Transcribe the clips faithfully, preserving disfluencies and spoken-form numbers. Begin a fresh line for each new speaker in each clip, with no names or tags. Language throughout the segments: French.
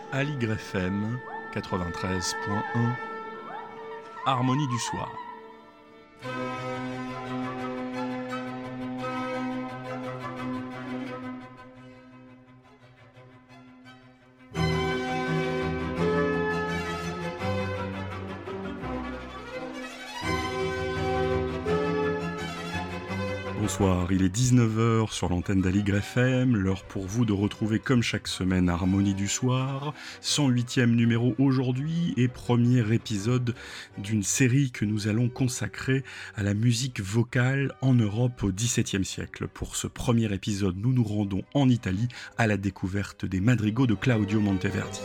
Aligre F M quatre-vingt-treize point un Harmonie du soir. Bonsoir, il est dix-neuf heures sur l'antenne d'Aligre F M, l'heure pour vous de retrouver comme chaque semaine Harmonie du soir, cent huitième numéro aujourd'hui et premier épisode d'une série que nous allons consacrer à la musique vocale en Europe au dix-septième siècle. Pour ce premier épisode, nous nous rendons en Italie à la découverte des madrigaux de Claudio Monteverdi.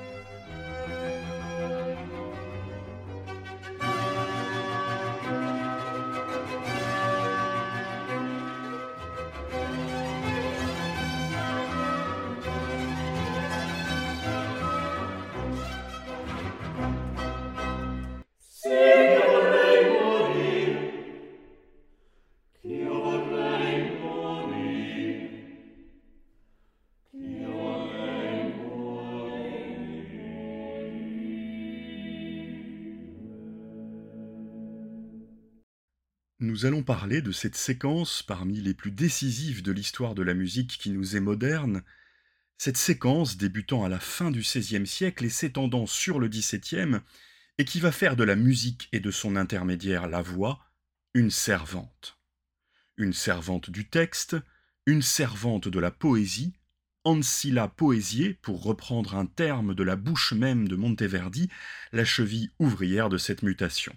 Nous allons parler de cette séquence parmi les plus décisives de l'histoire de la musique qui nous est moderne, cette séquence débutant à la fin du seizième siècle et s'étendant sur le dix-septième, et qui va faire de la musique et de son intermédiaire, la voix, une servante. Une servante du texte, une servante de la poésie, ancilla poesiae, pour reprendre un terme de la bouche même de Monteverdi, la cheville ouvrière de cette mutation.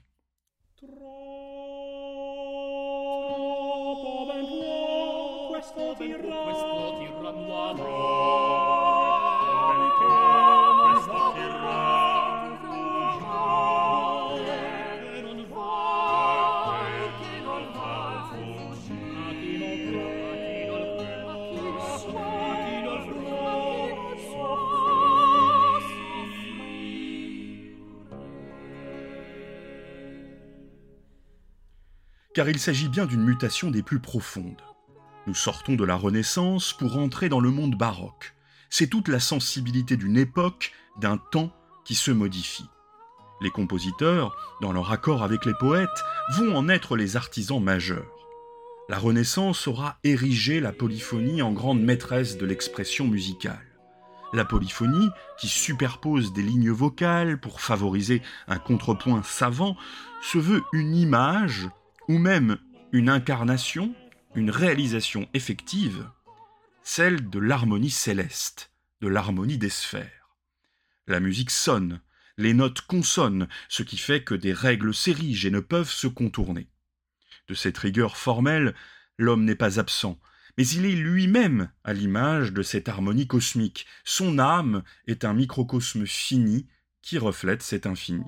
Car il s'agit bien d'une mutation des plus profondes. Nous sortons de la Renaissance pour entrer dans le monde baroque. C'est toute la sensibilité d'une époque, d'un temps qui se modifie. Les compositeurs, dans leur accord avec les poètes, vont en être les artisans majeurs. La Renaissance aura érigé la polyphonie en grande maîtresse de l'expression musicale. La polyphonie, qui superpose des lignes vocales pour favoriser un contrepoint savant, se veut une image ou même une incarnation, une réalisation effective, celle de l'harmonie céleste, de l'harmonie des sphères. La musique sonne, les notes consonnent, ce qui fait que des règles s'érigent et ne peuvent se contourner. De cette rigueur formelle, l'homme n'est pas absent, mais il est lui-même à l'image de cette harmonie cosmique. Son âme est un microcosme fini qui reflète cet infini.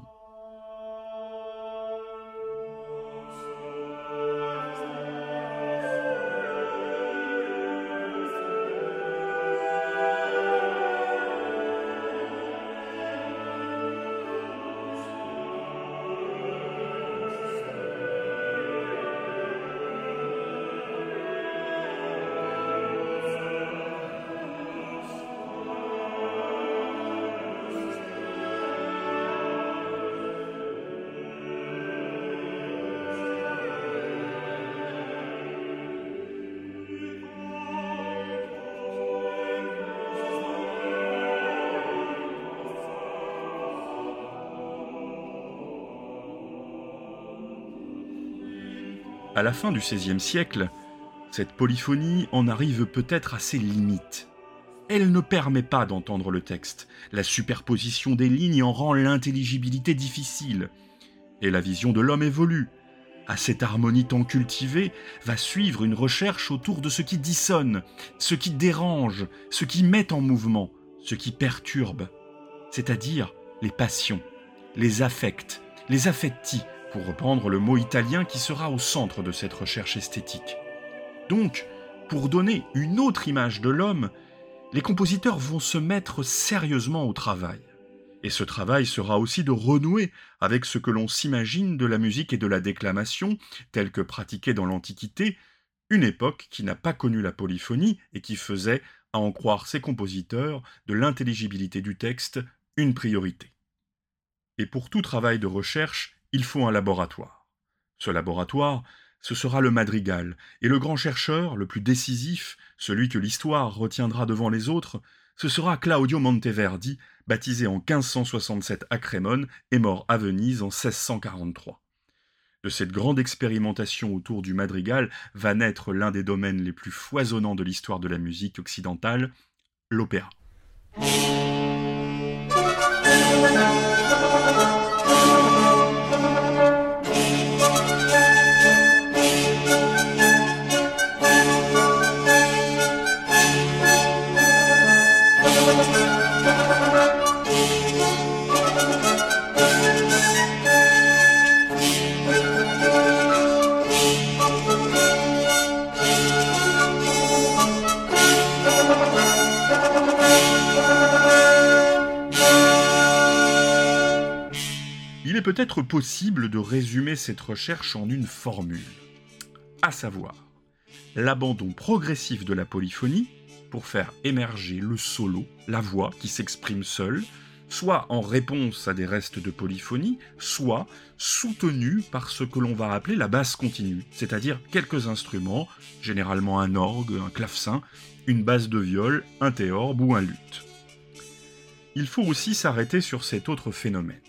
À la fin du seizième siècle, cette polyphonie en arrive peut-être à ses limites. Elle ne permet pas d'entendre le texte. La superposition des lignes en rend l'intelligibilité difficile. Et la vision de l'homme évolue. À cette harmonie tant cultivée va suivre une recherche autour de ce qui dissonne, ce qui dérange, ce qui met en mouvement, ce qui perturbe, c'est-à-dire les passions, les affects, les affetti, pour reprendre le mot italien qui sera au centre de cette recherche esthétique. Donc, pour donner une autre image de l'homme, les compositeurs vont se mettre sérieusement au travail. Et ce travail sera aussi de renouer avec ce que l'on s'imagine de la musique et de la déclamation, telle que pratiquée dans l'Antiquité, une époque qui n'a pas connu la polyphonie et qui faisait à en croire ses compositeurs, de l'intelligibilité du texte une priorité. Et pour tout travail de recherche, il faut un laboratoire. Ce laboratoire, ce sera le madrigal, et le grand chercheur, le plus décisif, celui que l'histoire retiendra devant les autres, ce sera Claudio Monteverdi, baptisé en quinze cent soixante-sept à Crémone et mort à Venise en seize cent quarante-trois. De cette grande expérimentation autour du madrigal va naître l'un des domaines les plus foisonnants de l'histoire de la musique occidentale, l'opéra. Il est peut-être possible de résumer cette recherche en une formule, à savoir l'abandon progressif de la polyphonie pour faire émerger le solo, la voix qui s'exprime seule, soit en réponse à des restes de polyphonie, soit soutenu par ce que l'on va appeler la basse continue, c'est-à-dire quelques instruments, généralement un orgue, un clavecin, une basse de viol, un théorbe ou un luth. Il faut aussi s'arrêter sur cet autre phénomène.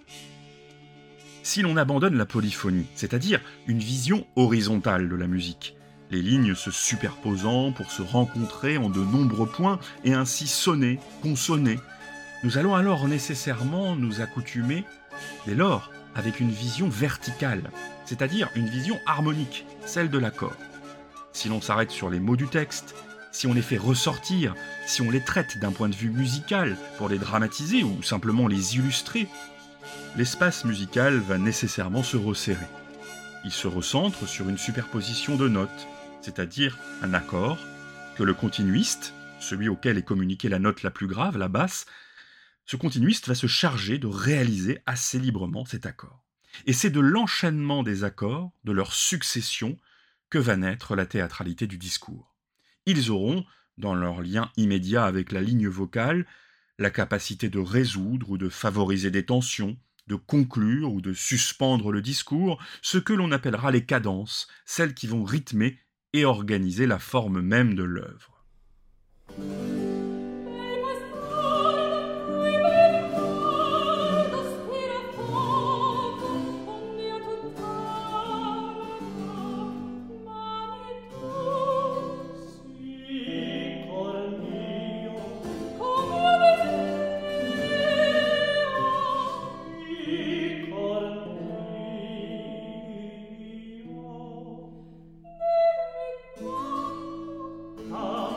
Si l'on abandonne la polyphonie, c'est-à-dire une vision horizontale de la musique, les lignes se superposant pour se rencontrer en de nombreux points et ainsi sonner, consonner, nous allons alors nécessairement nous accoutumer, dès lors, avec une vision verticale, c'est-à-dire une vision harmonique, celle de l'accord. Si l'on s'arrête sur les mots du texte, si on les fait ressortir, si on les traite d'un point de vue musical pour les dramatiser ou simplement les illustrer, l'espace musical va nécessairement se resserrer. Il se recentre sur une superposition de notes, c'est-à-dire un accord, que le continuiste, celui auquel est communiquée la note la plus grave, la basse, ce continuiste va se charger de réaliser assez librement cet accord. Et c'est de l'enchaînement des accords, de leur succession, que va naître la théâtralité du discours. Ils auront, dans leur lien immédiat avec la ligne vocale, la capacité de résoudre ou de favoriser des tensions, de conclure ou de suspendre le discours, ce que l'on appellera les cadences, celles qui vont rythmer et organiser la forme même de l'œuvre.
Ah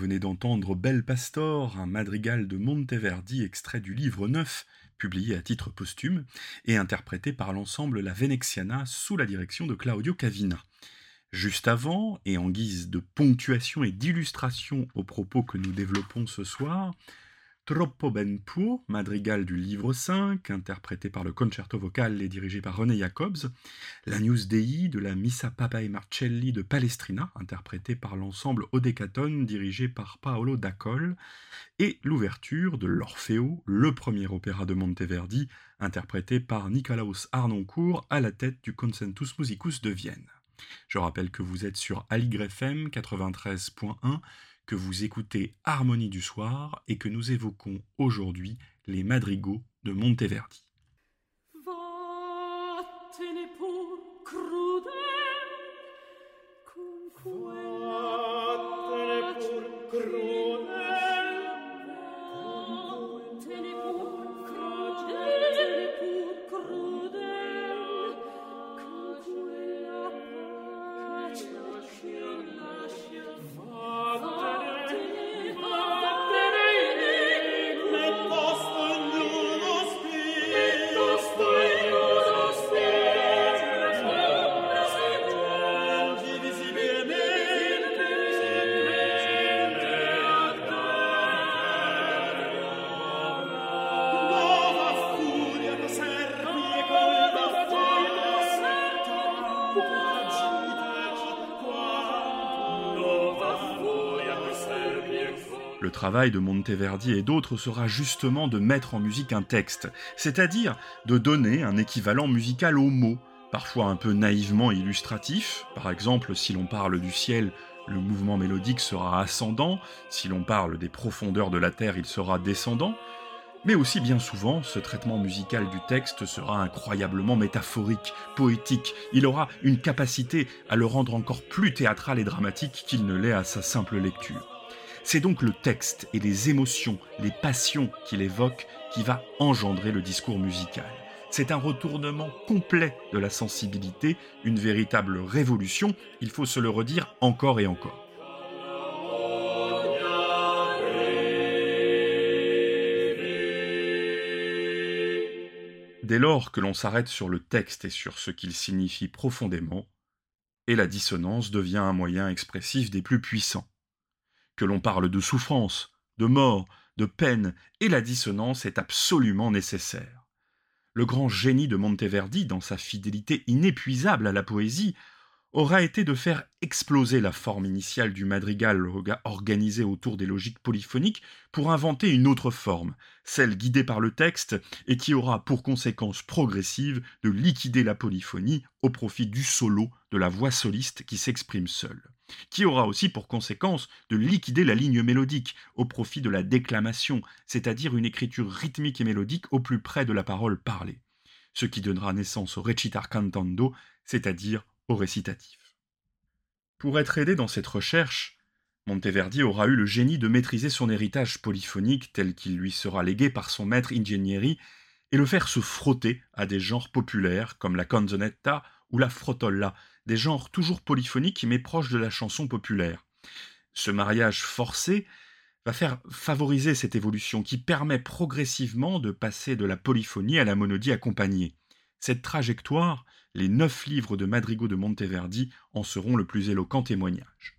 venez d'entendre Bel Pastor, un madrigal de Monteverdi extrait du livre neuf, publié à titre posthume, et interprété par l'ensemble La Veneziana sous la direction de Claudio Cavina. Juste avant, et en guise de ponctuation et d'illustration aux propos que nous développons ce soir, Troppo ben pur, madrigal du livre cinq, interprété par le Concerto Vocale et dirigé par René Jacobs, l'Agnus Dei de la Missa Papae Marcelli de Palestrina, interprété par l'ensemble Odecaton dirigé par Paolo D'Acol, et l'ouverture de l'Orfeo, le premier opéra de Monteverdi, interprété par Nicolaus Harnoncourt à la tête du Concentus Musicus de Vienne. Je rappelle que vous êtes sur Aligre F M quatre-vingt-treize point un, que vous écoutez Harmonie du soir et que nous évoquons aujourd'hui les madrigaux de Monteverdi.
Vattene pur crudel, con quella pur crudel, vattene pur crudel, pur crudel, con quella pace lascia, lascia, vattene, vattene, mettosto ognuno spir, mettosto ognuno spir, divisibilmente, nuova furia da serpi e colda fuoco setta, nuova furia da serpi e fuoco.
Le travail de Monteverdi et d'autres sera justement de mettre en musique un texte, c'est-à-dire de donner un équivalent musical aux mots, parfois un peu naïvement illustratif. Par exemple, si l'on parle du ciel, le mouvement mélodique sera ascendant, si l'on parle des profondeurs de la terre, il sera descendant. Mais aussi bien souvent, ce traitement musical du texte sera incroyablement métaphorique, poétique. Il aura une capacité à le rendre encore plus théâtral et dramatique qu'il ne l'est à sa simple lecture. C'est donc le texte et les émotions, les passions qu'il évoque qui va engendrer le discours musical. C'est un retournement complet de la sensibilité, une véritable révolution, il faut se le redire encore et encore. Dès lors que l'on s'arrête sur le texte et sur ce qu'il signifie profondément, et la dissonance devient un moyen expressif des plus puissants. Que l'on parle de souffrance, de mort, de peine, et la dissonance est absolument nécessaire. Le grand génie de Monteverdi, dans sa fidélité inépuisable à la poésie, aura été de faire exploser la forme initiale du madrigal organisé autour des logiques polyphoniques pour inventer une autre forme, celle guidée par le texte et qui aura pour conséquence progressive de liquider la polyphonie au profit du solo de la voix soliste qui s'exprime seule, qui aura aussi pour conséquence de liquider la ligne mélodique au profit de la déclamation, c'est-à-dire une écriture rythmique et mélodique au plus près de la parole parlée, ce qui donnera naissance au recitar cantando, c'est-à-dire au récitatif. Pour être aidé dans cette recherche, Monteverdi aura eu le génie de maîtriser son héritage polyphonique tel qu'il lui sera légué par son maître Ingegneri et le faire se frotter à des genres populaires comme la canzonetta ou la frotolla, des genres toujours polyphoniques mais proches de la chanson populaire. Ce mariage forcé va faire favoriser cette évolution qui permet progressivement de passer de la polyphonie à la monodie accompagnée. Cette trajectoire, les neuf livres de madrigaux de Monteverdi en seront le plus éloquent témoignage.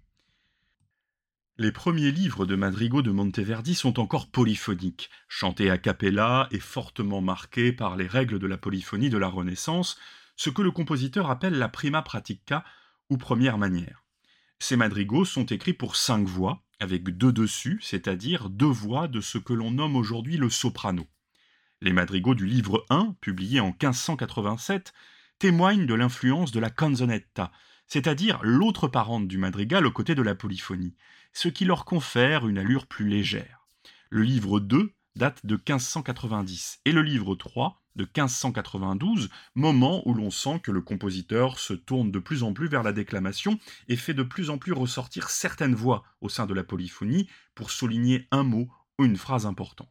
Les premiers livres de madrigaux de Monteverdi sont encore polyphoniques, chantés a cappella et fortement marqués par les règles de la polyphonie de la Renaissance, ce que le compositeur appelle la prima pratica ou première manière. Ces madrigaux sont écrits pour cinq voix, avec deux dessus, c'est-à-dire deux voix de ce que l'on nomme aujourd'hui le soprano. Les madrigaux du livre un, publié en quinze cent quatre-vingt-sept, témoignent de l'influence de la canzonetta, c'est-à-dire l'autre parente du madrigal aux côtés de la polyphonie, ce qui leur confère une allure plus légère. Le livre deux date de quinze cent quatre-vingt-dix et le livre trois de quinze cent quatre-vingt-douze, moment où l'on sent que le compositeur se tourne de plus en plus vers la déclamation et fait de plus en plus ressortir certaines voix au sein de la polyphonie pour souligner un mot ou une phrase importante.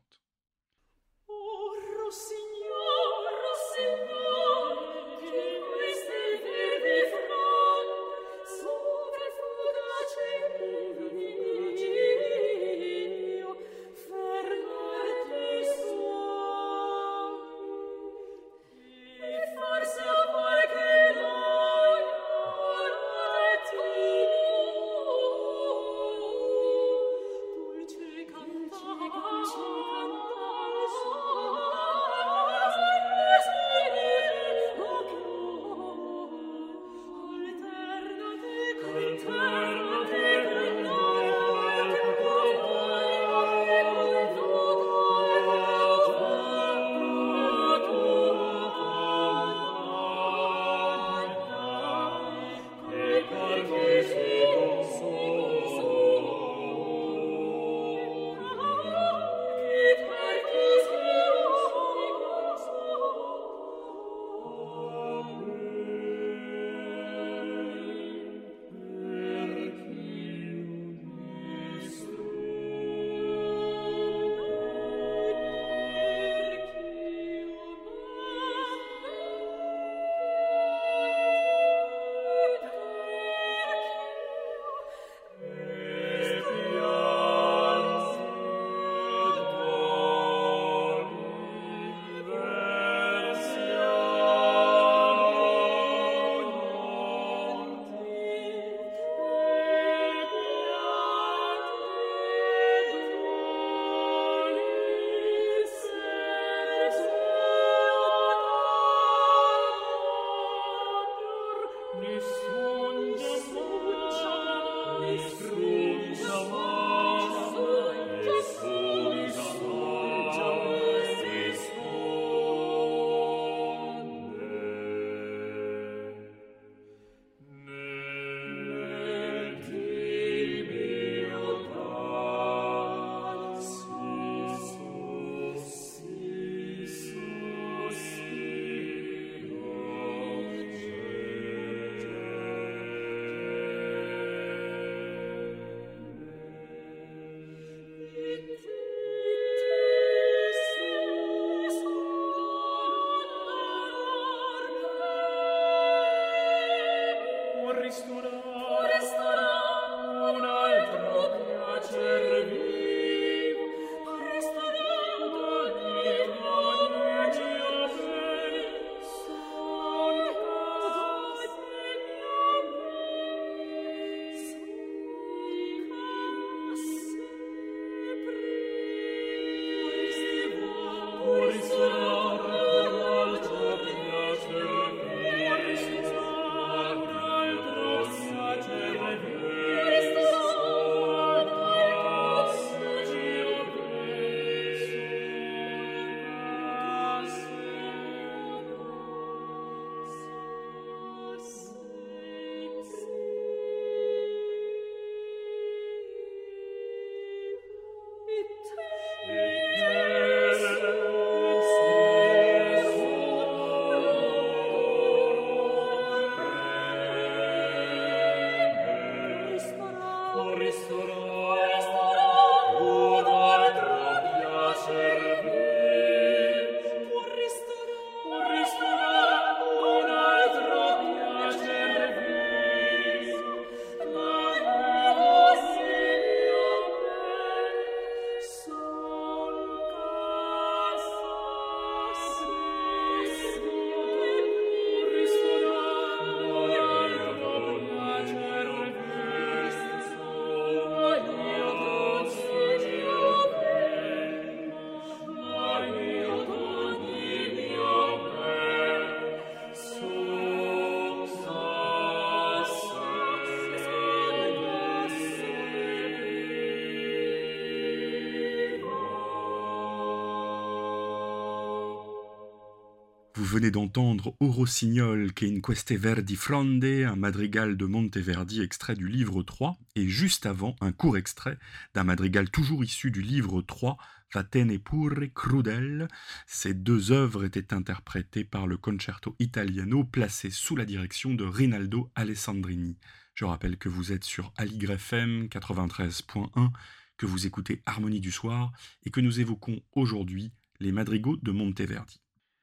Vous venez d'entendre O Rossignol che in queste verdi fronde, un madrigal de Monteverdi extrait du livre trois, et juste avant, un court extrait d'un madrigal toujours issu du livre trois, Vatene pure crudel. Ces deux œuvres étaient interprétées par le Concerto Italiano, placé sous la direction de Rinaldo Alessandrini. Je rappelle que vous êtes sur Aligre F M quatre-vingt-treize point un, que vous écoutez Harmonie du soir, et que nous évoquons aujourd'hui les madrigaux de Monteverdi.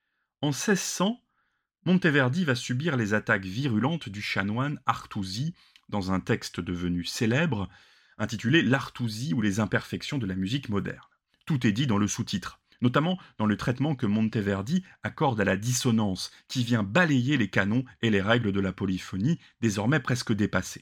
En seize cents, Monteverdi va subir les attaques virulentes du chanoine Artusi dans un texte devenu célèbre, intitulé « L'Artusi ou les imperfections de la musique moderne ». Tout est dit dans le sous-titre, notamment dans le traitement que Monteverdi accorde à la dissonance, qui vient balayer les canons et les règles de la polyphonie, désormais presque dépassées.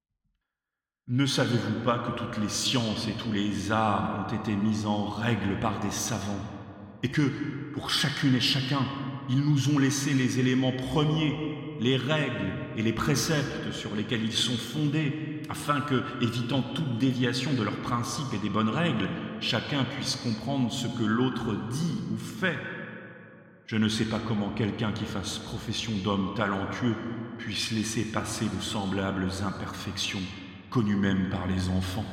Ne savez-vous pas que toutes les sciences et tous les arts ont été mis en règle par des savants, et que, pour chacune et chacun, ils nous ont laissé les éléments premiers, les règles et les préceptes sur lesquels ils sont fondés, afin que, évitant toute déviation de leurs principes et des bonnes règles, chacun puisse comprendre ce que l'autre dit ou fait. Je ne sais pas comment quelqu'un qui fasse profession d'homme talentueux puisse laisser passer de semblables imperfections, connues même par les enfants.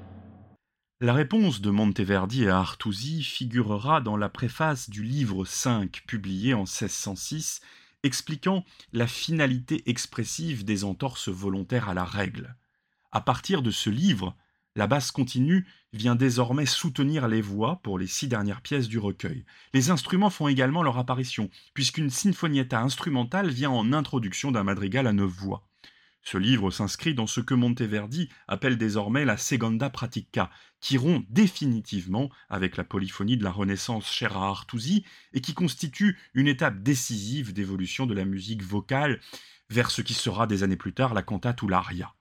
La réponse de Monteverdi à Artusi figurera dans la préface du livre cinq, publié en seize cent six, expliquant la finalité expressive des entorses volontaires à la règle. À partir de ce livre, la basse continue vient désormais soutenir les voix pour les six dernières pièces du recueil. Les instruments font également leur apparition, puisqu'une sinfonietta instrumentale vient en introduction d'un madrigal à neuf voix. Ce livre s'inscrit dans ce que Monteverdi appelle désormais la seconda pratica, qui rompt définitivement avec la polyphonie de la Renaissance chère à Artusi et qui constitue une étape décisive d'évolution de la musique vocale vers ce qui sera des années plus tard la cantate ou l'aria.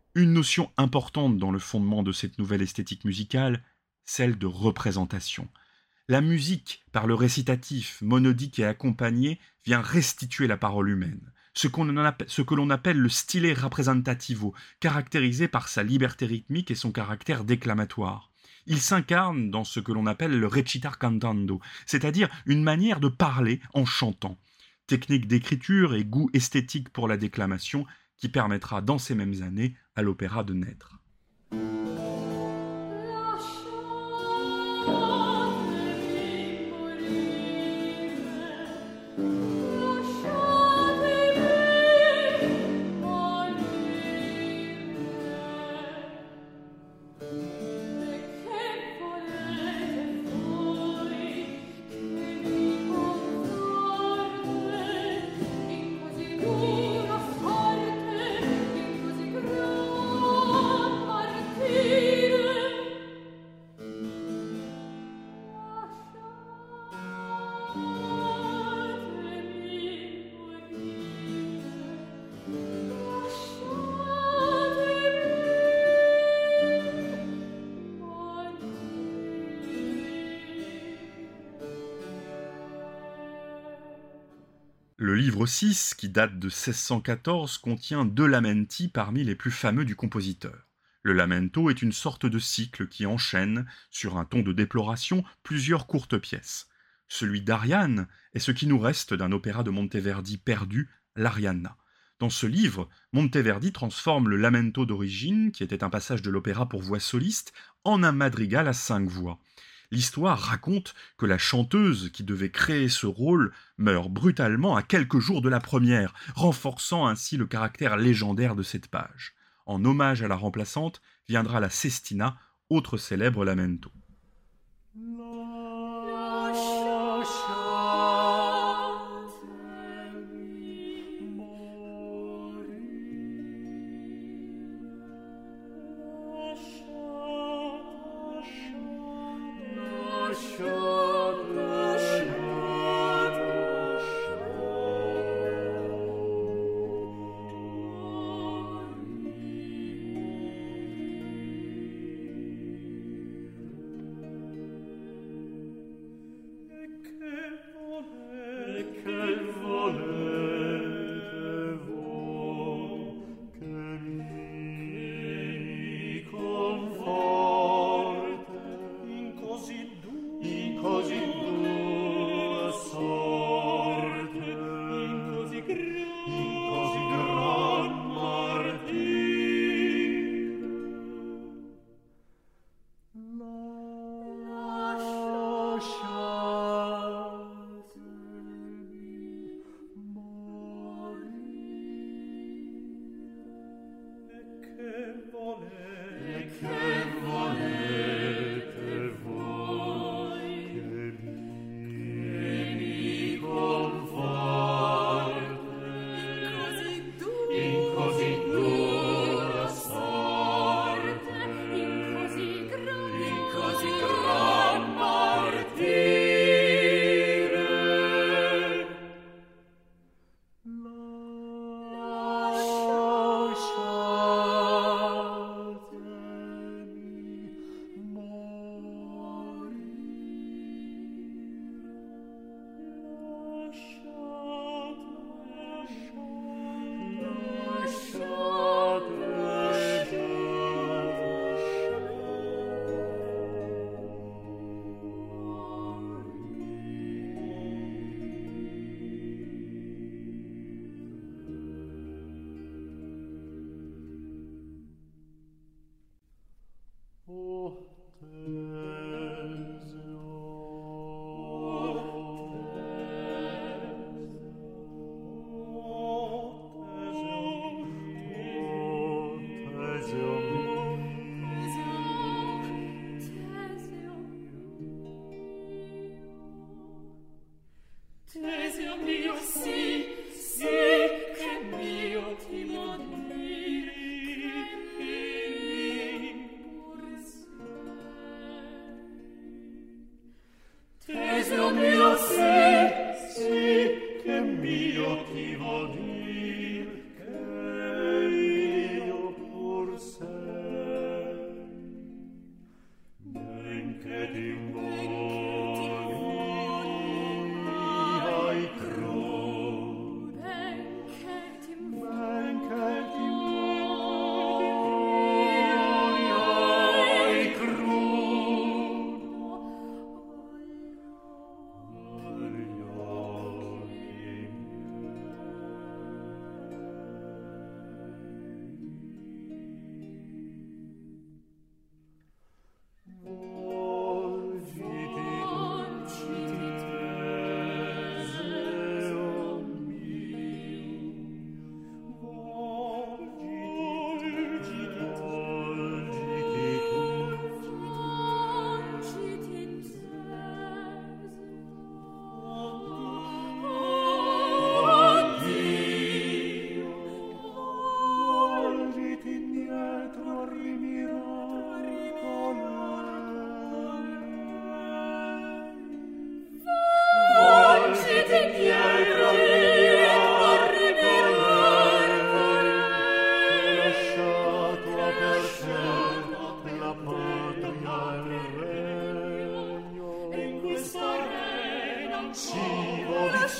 Une notion importante dans le fondement de cette nouvelle esthétique musicale, celle de représentation. La musique, par le récitatif, monodique et accompagné, vient restituer la parole humaine, ce, qu'on en appelle, ce que l'on appelle le stile rappresentativo, caractérisé par sa liberté rythmique et son caractère déclamatoire. Il s'incarne dans ce que l'on appelle le recitar cantando, c'est-à-dire une manière de parler en chantant. Technique d'écriture et goût esthétique pour la déclamation qui permettra dans ces mêmes années à l'opéra de naître. Le livre six, qui date de seize cent quatorze, contient deux lamenti parmi les plus fameux du compositeur. Le lamento est une sorte de cycle qui enchaîne, sur un ton de déploration, plusieurs courtes pièces. Celui d'Ariane est ce qui nous reste d'un opéra de Monteverdi perdu, l'Arianna. Dans ce livre, Monteverdi transforme le lamento d'origine, qui était un passage de l'opéra pour voix soliste, en un madrigal à cinq voix. L'histoire raconte que la chanteuse qui devait créer ce rôle meurt brutalement à quelques jours de la première, renforçant ainsi le caractère légendaire de cette page. En hommage à la remplaçante viendra la Sestina, autre célèbre lamento.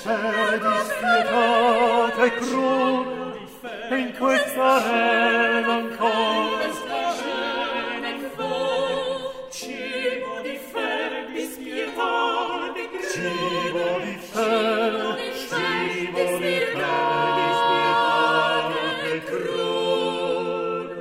fede dispietate crude, e in questa arena ancora
cibo di fede dispietate crude,
cibo di fede, cibo di fede dispietate crude.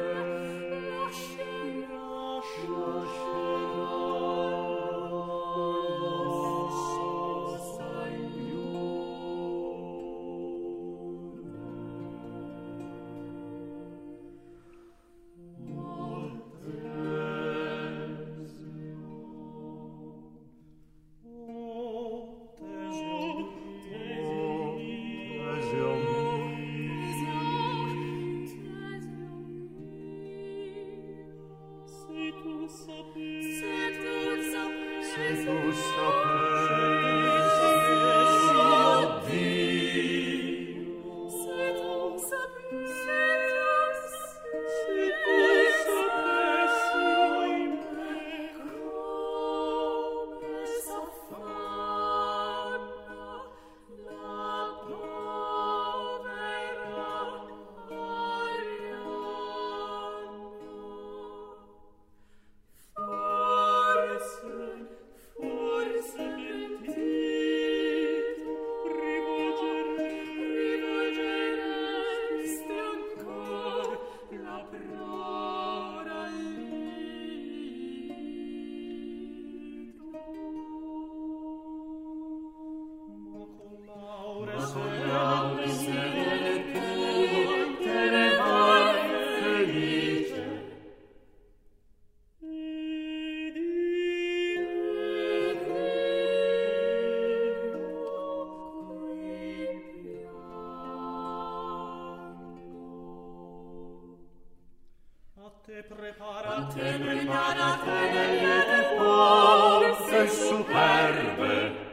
Preparate, preparate le liete pompe superbe.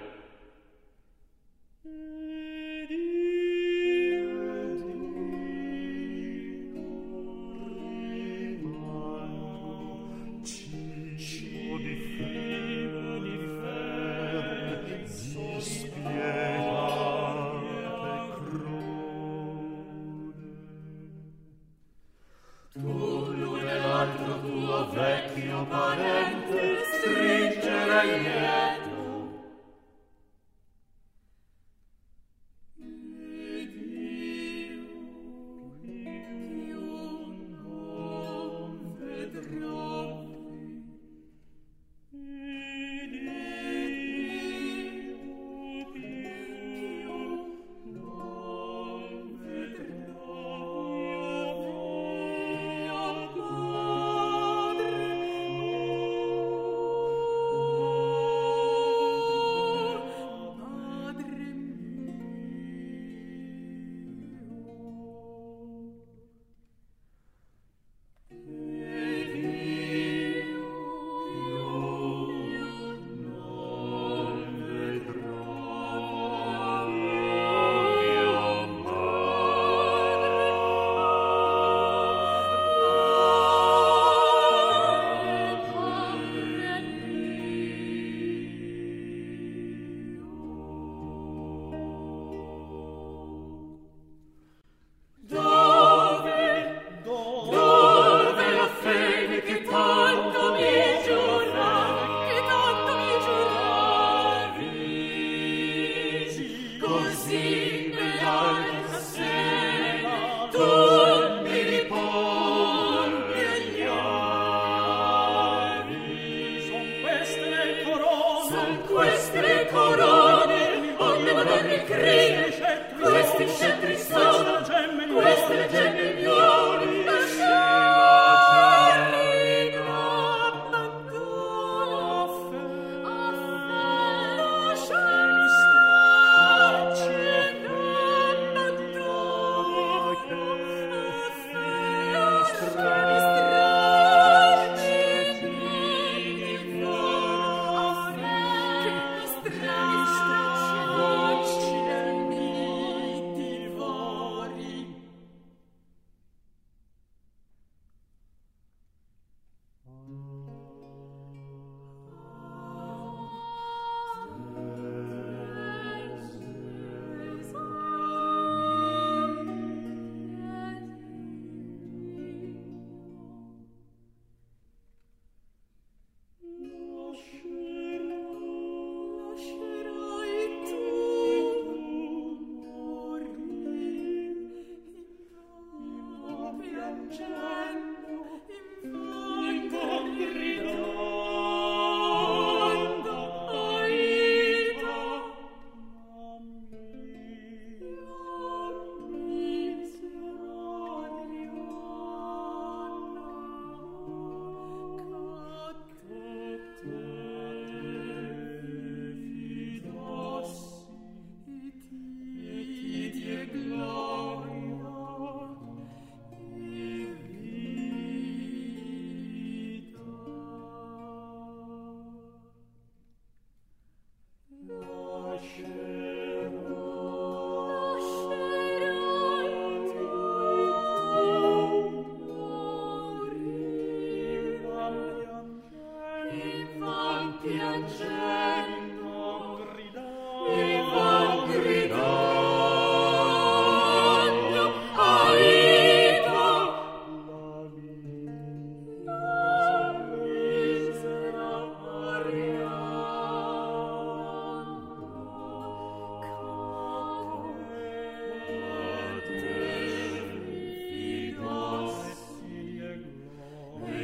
Ed io, ed io, cibo di fede, di fede, dispietate crude. Tu l'altro tuo vecchio parente stringerai lieto. Ed io, io non vedrò. Ed io, io non vedrò. Oh,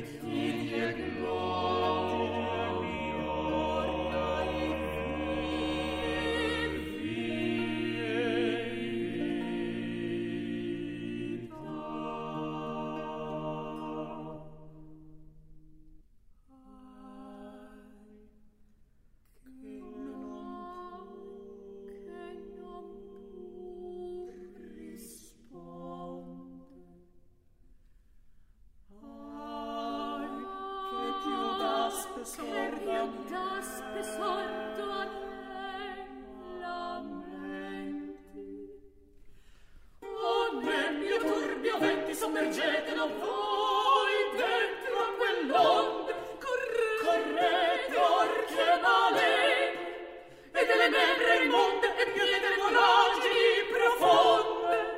Sommergetelo voi dentro a quell'onde, correte, correte orche male, e delle membre immonde e piene delle voragini profonde.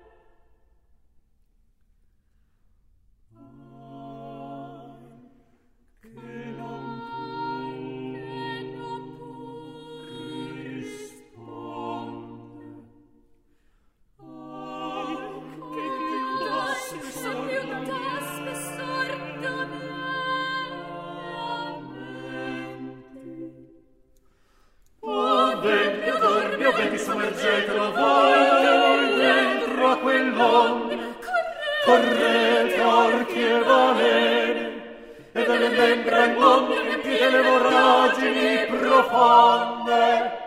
Che non può, che non può rispondere. Sommergetelo voi dentro a quell'onde, correte orche e balene, e delle membra immonde riempite delle voragini profonde.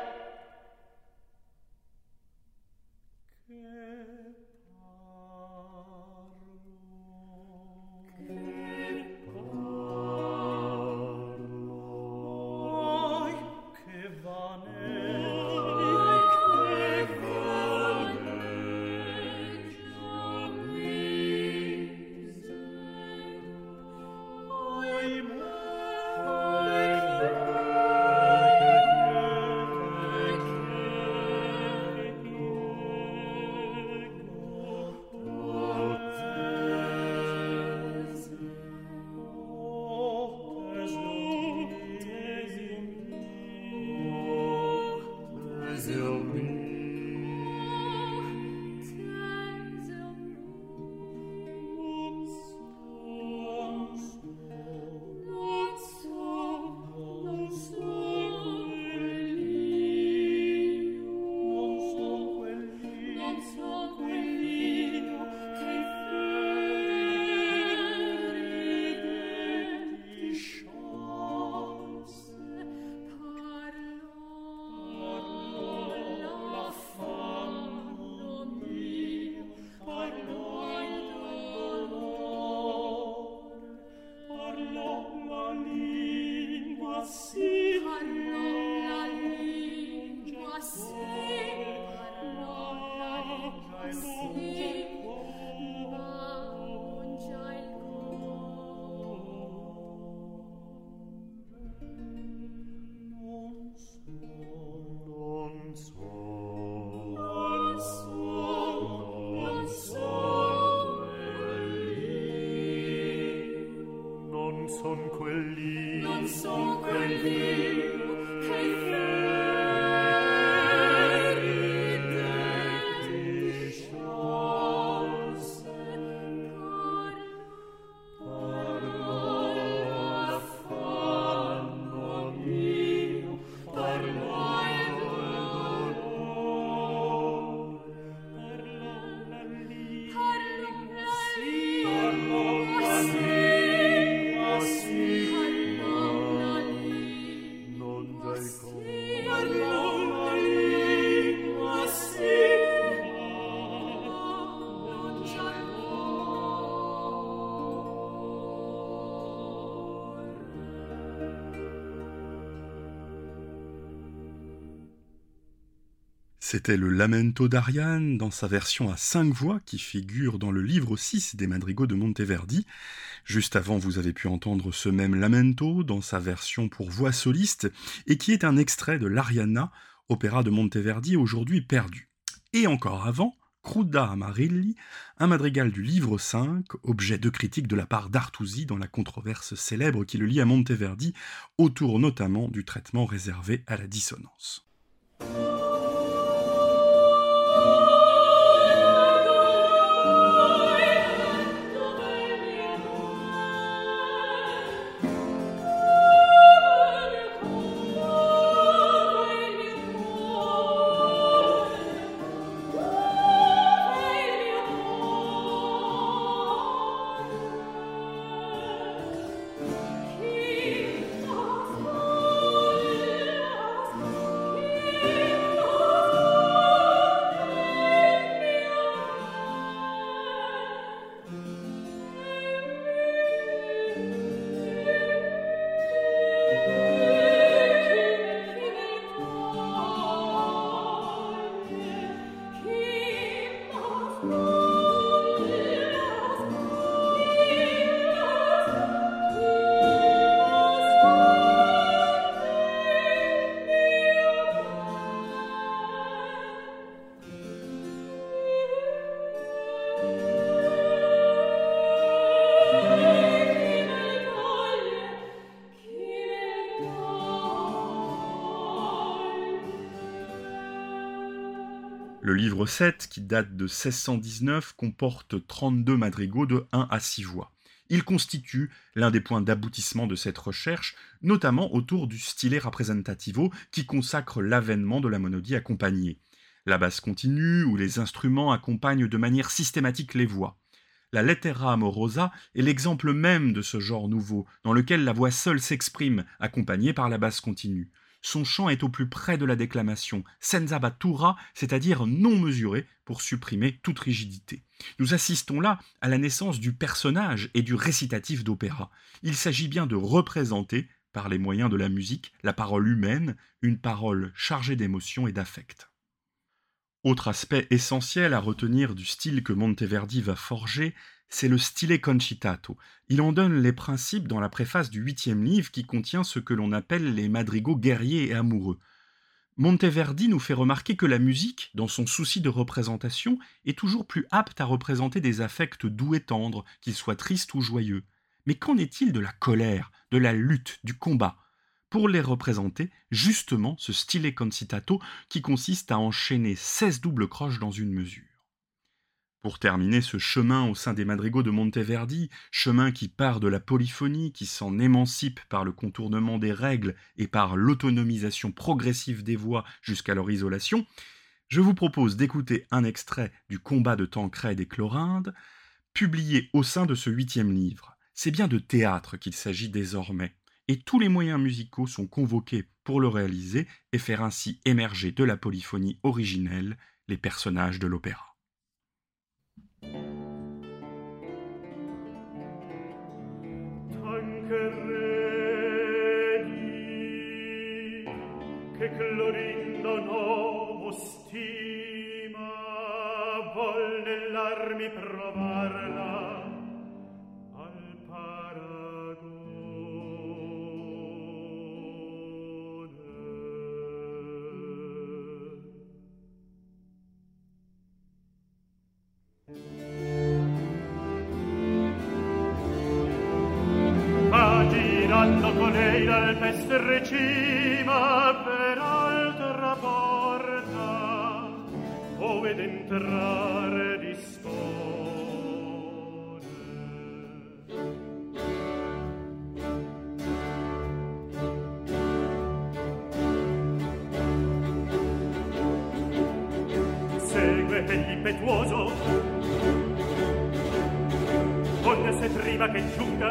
Son quelli, non son quelli che i feriti sciolse. Parlò l'affanno mio, parlò il dolore, parlò la lingua, parlò la lingua.
C'était le Lamento d'Ariane dans sa version à cinq voix qui figure dans le livre six des Madrigaux de Monteverdi. Juste avant, vous avez pu entendre ce même Lamento dans sa version pour voix soliste et qui est un extrait de l'Arianna, opéra de Monteverdi aujourd'hui perdu. Et encore avant, Cruda Amarilli, un madrigal du livre cinq, objet de critique de la part d'Artusi dans la controverse célèbre qui le lie à Monteverdi, autour notamment du traitement réservé à la dissonance. Le livre sept, qui date de seize cent dix-neuf, comporte trente-deux madrigaux de un à six voix. Il constitue l'un des points d'aboutissement de cette recherche, notamment autour du stile rappresentativo qui consacre l'avènement de la monodie accompagnée. La basse continue, où les instruments accompagnent de manière systématique les voix. La lettera amorosa est l'exemple même de ce genre nouveau, dans lequel la voix seule s'exprime, accompagnée par la basse continue. Son chant est au plus près de la déclamation, senza battura, c'est-à-dire non mesuré, pour supprimer toute rigidité. Nous assistons là à la naissance du personnage et du récitatif d'opéra. Il s'agit bien de représenter, par les moyens de la musique, la parole humaine, une parole chargée d'émotion et d'affect. Autre aspect essentiel à retenir du style que Monteverdi va forger, c'est le stile concitato. Il en donne les principes dans la préface du huitième livre qui contient ce que l'on appelle les madrigaux guerriers et amoureux. Monteverdi nous fait remarquer que la musique, dans son souci de représentation, est toujours plus apte à représenter des affects doux et tendres, qu'ils soient tristes ou joyeux. Mais qu'en est-il de la colère, de la lutte, du combat ? Pour les représenter, justement ce stile concitato qui consiste à enchaîner seize doubles croches dans une mesure. Pour terminer ce chemin au sein des madrigaux de Monteverdi, chemin qui part de la polyphonie, qui s'en émancipe par le contournement des règles et par l'autonomisation progressive des voix jusqu'à leur isolation, je vous propose d'écouter un extrait du Combat de Tancrède et Clorinde, publié au sein de ce huitième livre. C'est bien de théâtre qu'il s'agit désormais, et tous les moyens musicaux sont convoqués pour le réaliser et faire ainsi émerger de la polyphonie originelle les personnages de l'opéra.
Tancredi, che Clorinda novo stima, vol nell'armi provarla al girando con lei dal cima per altra porta, ove d'entrare dispone. Segue egli impetuoso, con se prima che giunga,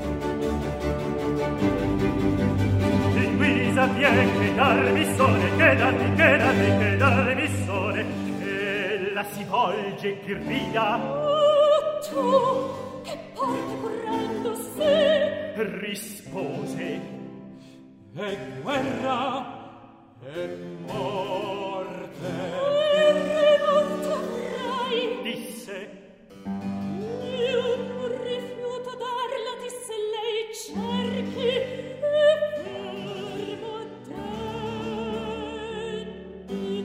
in guisa vien che darmi sole, che darmi, che darmi, che darmi sole, e la si volge e grida:
Oh, tu, che porti correndo, sì!
Rispose: è guerra, è morte.
E morte avrai!
Disse:
io non rifiuto darla, disse lei, cerchi e fermo attenti.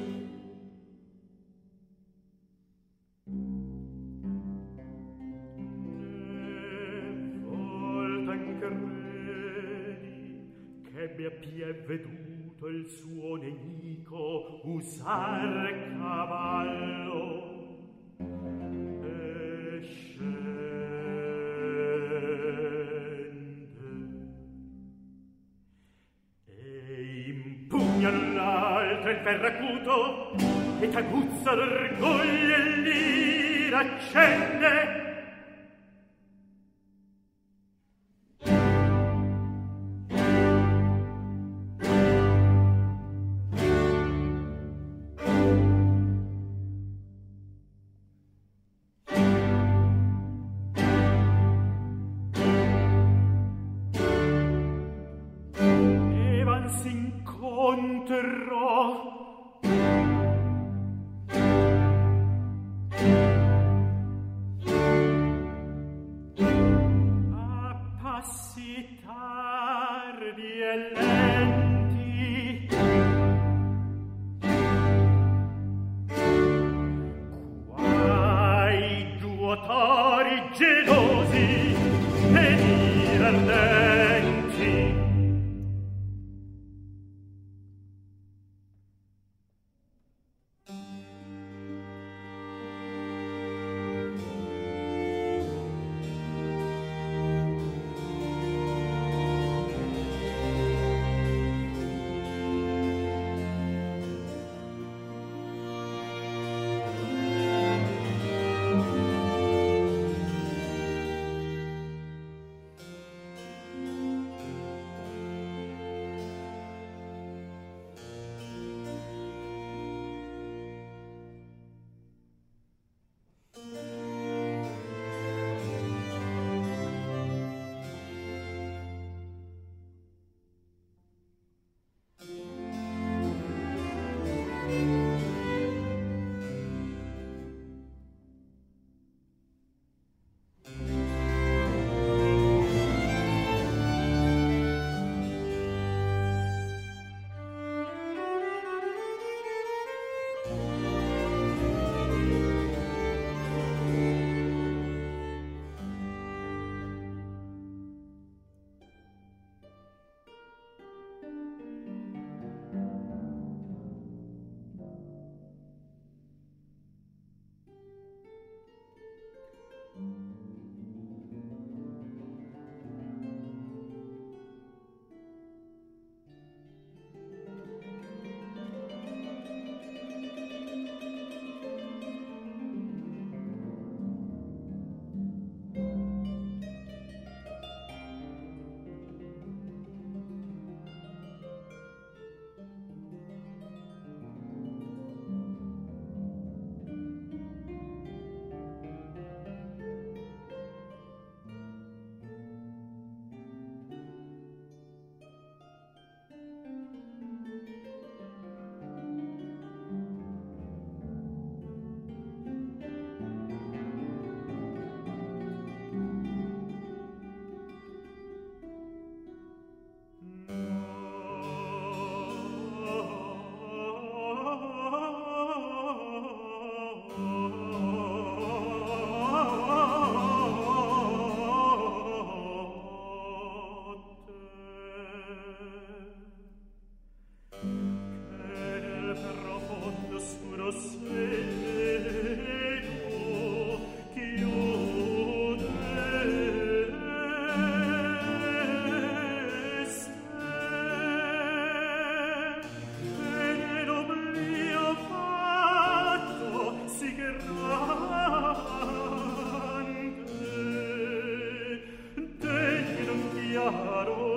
Ne volta Tancredi, che abbia pie veduto il suo nemico usar cavallo, all'altro il ferro acuto e t'aguzza l'orgoglio e l'ira accende.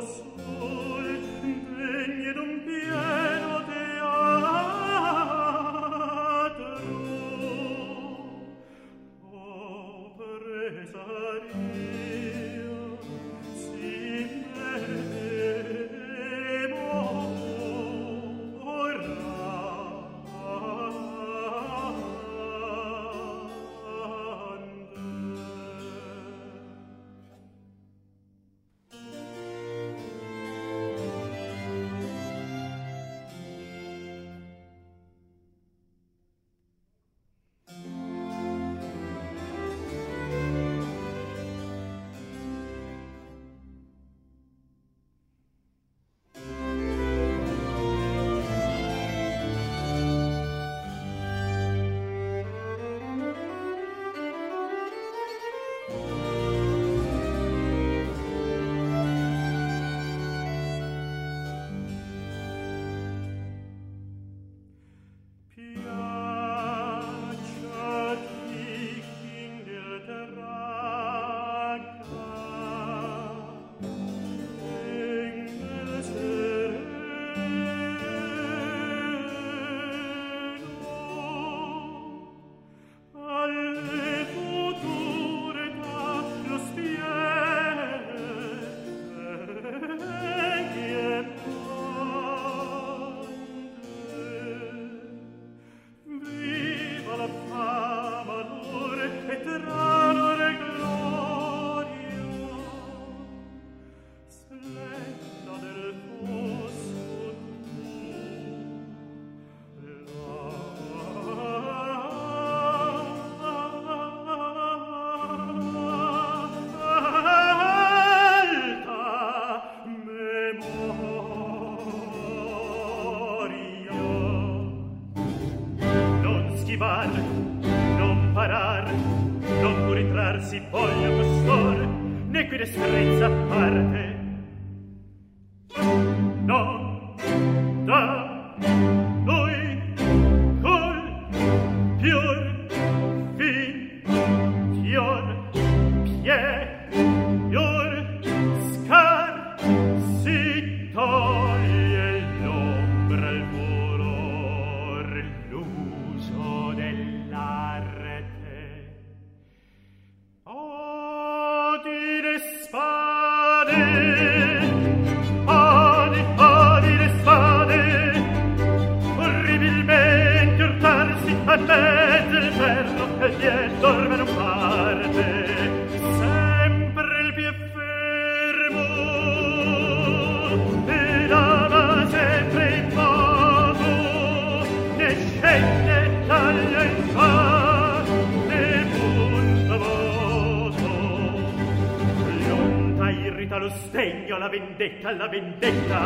La vendetta, la vendetta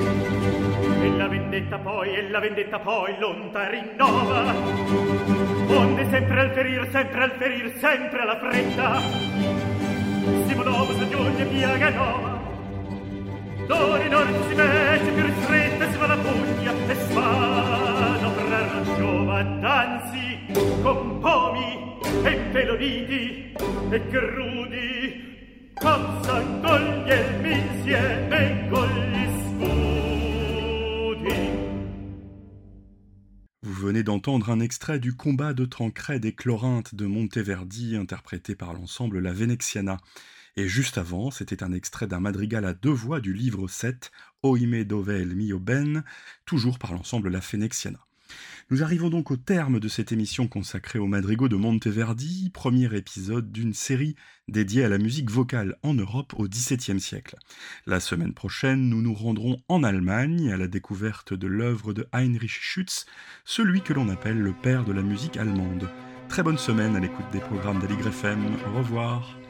e la vendetta poi, e la vendetta poi l'onta rinnova, onde sempre al ferir, sempre al ferir, sempre alla fretta si muove su di ogni piaga nova, d'ora in ora si mette più ristretta, si va la pugna e spada per la giova, danzi con pomi e peloditi e crudi, cosa cogliermi insieme con gli scudi.
Vous venez d'entendre un extrait du Combat de Tancrède et Clorinthe de Monteverdi, interprété par l'ensemble La Veneziana. Et juste avant, c'était un extrait d'un madrigal à deux voix du livre sept, Oime dove il mio ben, toujours par l'ensemble La Veneziana. Nous arrivons donc au terme de cette émission consacrée aux madrigaux de Monteverdi, premier épisode d'une série dédiée à la musique vocale en Europe au dix-septième siècle. La semaine prochaine, nous nous rendrons en Allemagne à la découverte de l'œuvre de Heinrich Schütz, celui que l'on appelle le père de la musique allemande. Très bonne semaine à l'écoute des programmes d'Aligre F M. Au revoir.